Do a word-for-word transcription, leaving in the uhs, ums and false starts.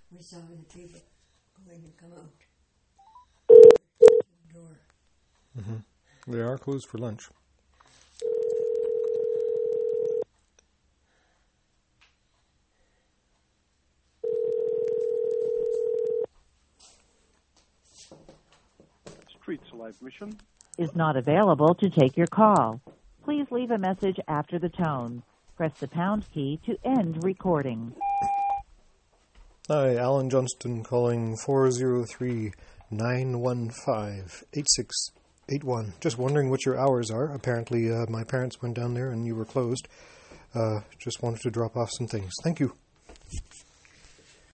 We saw the people going to come out to the door. Mm-hmm. They are closed for lunch. Street Live Mission is not available to take your call. Please leave a message after the tone. Press the pound key to end recording. Hi, Alan Johnston calling four oh three, nine one five, eight six eight one. Just wondering what your hours are. Apparently uh, my parents went down there and you were closed. Uh, just wanted to drop off some things. Thank you.